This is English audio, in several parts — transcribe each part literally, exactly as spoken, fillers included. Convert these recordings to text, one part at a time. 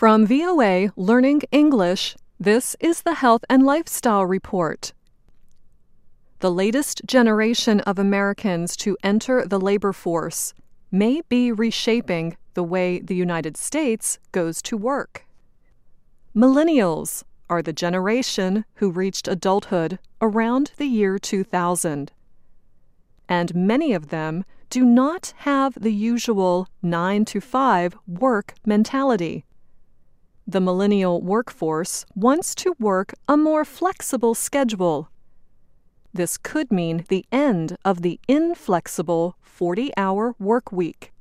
From V O A Learning English, this is the Health and Lifestyle Report. The latest generation of Americans to enter the labor force may be reshaping the way the United States goes to work. Millennials are the generation who reached adulthood around the year two thousand. And many of them do not have the usual nine to five work mentality. The millennial workforce wants to work a more flexible schedule. This could mean the end of the inflexible forty-hour work week.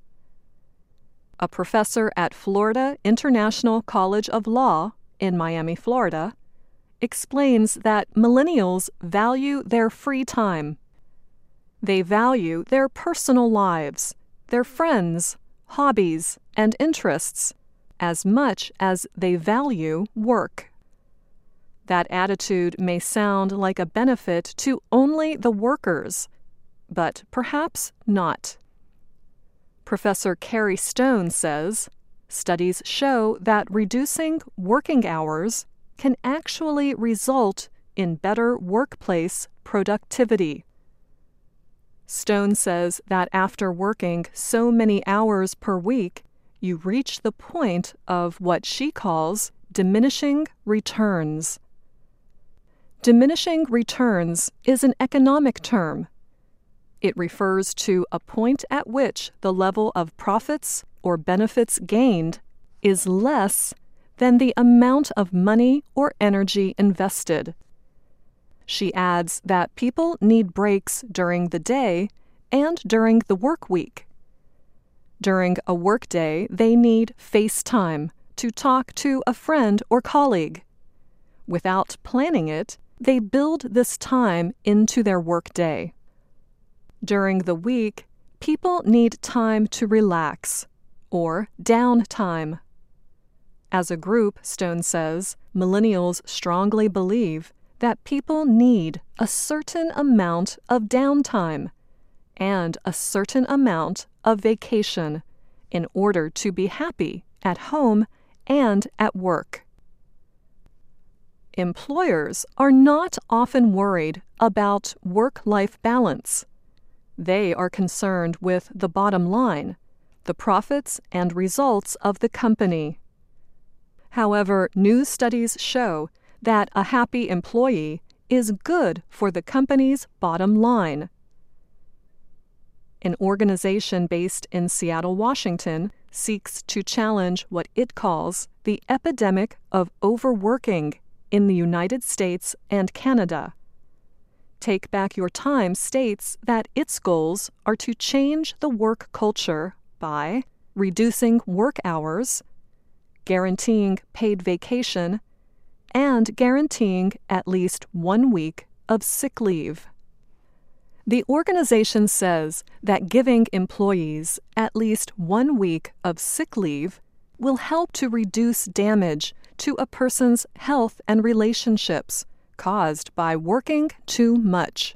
A professor at Florida International College of Law in Miami, Florida, explains that millennials value their free time. They value their personal lives, their friends, hobbies, and interests as much as they value work. That attitude may sound like a benefit to only the workers, but perhaps not. Professor Carrie Stone says, studies show that reducing working hours can actually result in better workplace productivity. Stone says that after working so many hours per week, you reach the point of what she calls diminishing returns. Diminishing returns is an economic term. It refers to a point at which the level of profits or benefits gained is less than the amount of money or energy invested. She adds that people need breaks during the day and during the work week. During a workday, they need face time to talk to a friend or colleague. Without planning it, they build this time into their workday. During the week, people need time to relax, or downtime. As a group, Stone says, millennials strongly believe that people need a certain amount of downtime and a certain amount of vacation in order to be happy at home and at work. Employers are not often worried about work-life balance. They are concerned with the bottom line, the profits and results of the company. However, new studies show that a happy employee is good for the company's bottom line. An organization based in Seattle, Washington, seeks to challenge what it calls the epidemic of overworking in the United States and Canada. Take Back Your Time states that its goals are to change the work culture by reducing work hours, guaranteeing paid vacation, and guaranteeing at least one week of sick leave. The organization says that giving employees at least one week of sick leave will help to reduce damage to a person's health and relationships caused by working too much.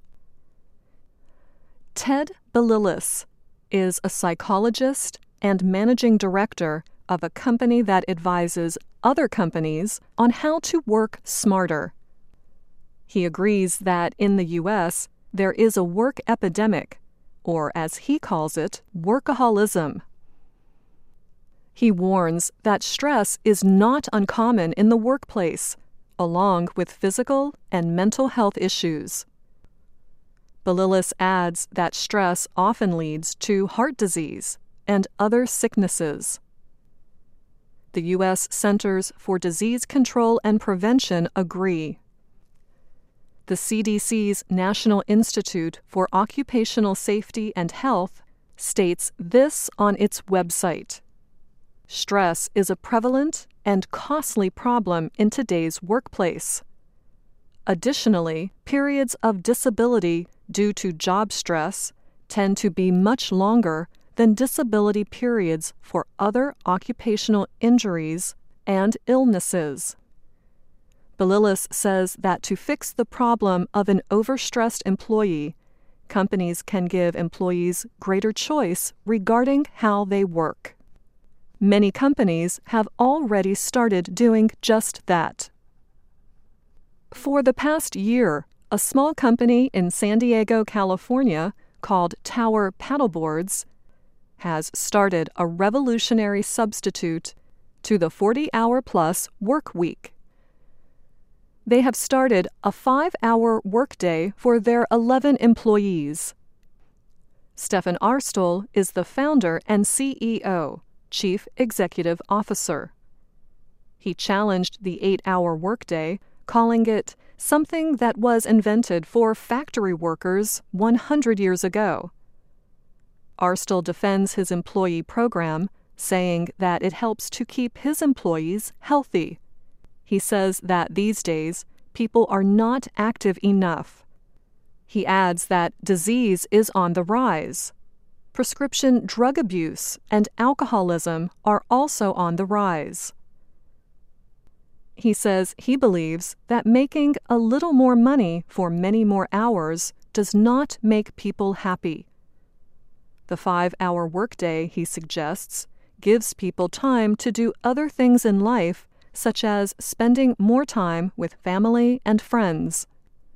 Ted Balilis is a psychologist and managing director of a company that advises other companies on how to work smarter. He agrees that in the U S, there is a work epidemic, or as he calls it, workaholism. He warns that stress is not uncommon in the workplace, along with physical and mental health issues. Balilis adds that stress often leads to heart disease and other sicknesses. The U S Centers for Disease Control and Prevention agree. The C D C's National Institute for Occupational Safety and Health states this on its website: stress is a prevalent and costly problem in today's workplace. Additionally, periods of disability due to job stress tend to be much longer than disability periods for other occupational injuries and illnesses. Balilis says that to fix the problem of an overstressed employee, companies can give employees greater choice regarding how they work. Many companies have already started doing just that. For the past year, a small company in San Diego, California, called Tower Paddleboards, has started a revolutionary substitute to the forty-hour-plus work week. They have started a five-hour workday for their eleven employees. Stefan Aarstol is the founder and C E O, Chief Executive Officer. He challenged the eight-hour workday, calling it something that was invented for factory workers one hundred years ago. Aarstol defends his employee program, saying that it helps to keep his employees healthy. He says that these days, people are not active enough. He adds that disease is on the rise. Prescription drug abuse and alcoholism are also on the rise. He says he believes that making a little more money for many more hours does not make people happy. The five-hour workday, he suggests, gives people time to do other things in life, such as spending more time with family and friends.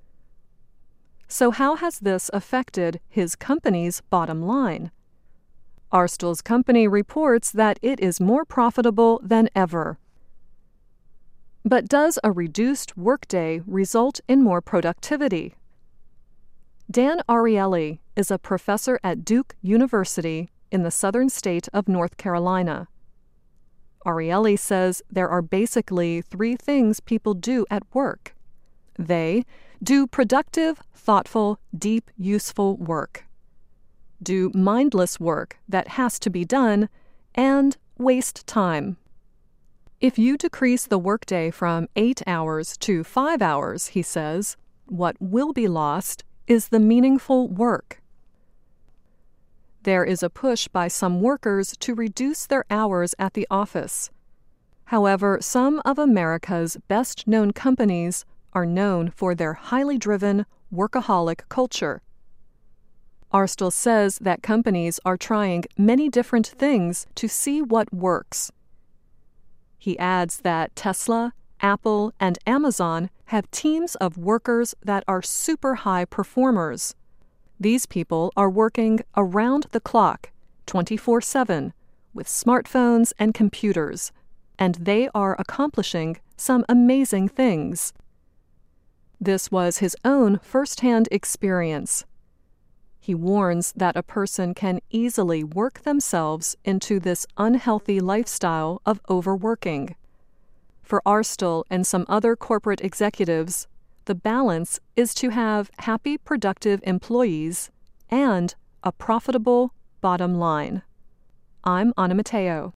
So how has this affected his company's bottom line? Aarstol's company reports that it is more profitable than ever. But does a reduced workday result in more productivity? Dan Ariely is a professor at Duke University in the southern state of North Carolina. Ariely says there are basically three things people do at work. They do productive, thoughtful, deep, useful work, do mindless work that has to be done, and waste time. If you decrease the workday from eight hours to five hours, he says, what will be lost is the meaningful work. There is a push by some workers to reduce their hours at the office. However, some of America's best-known companies are known for their highly driven, workaholic culture. Aarstol says that companies are trying many different things to see what works. He adds that Tesla, Apple, and Amazon have teams of workers that are super high performers. These people are working around the clock, twenty-four seven, with smartphones and computers, and they are accomplishing some amazing things. This was his own first-hand experience. He warns that a person can easily work themselves into this unhealthy lifestyle of overworking. For Aarstol and some other corporate executives, the balance is to have happy, productive employees and a profitable bottom line. I'm Anna Matteo.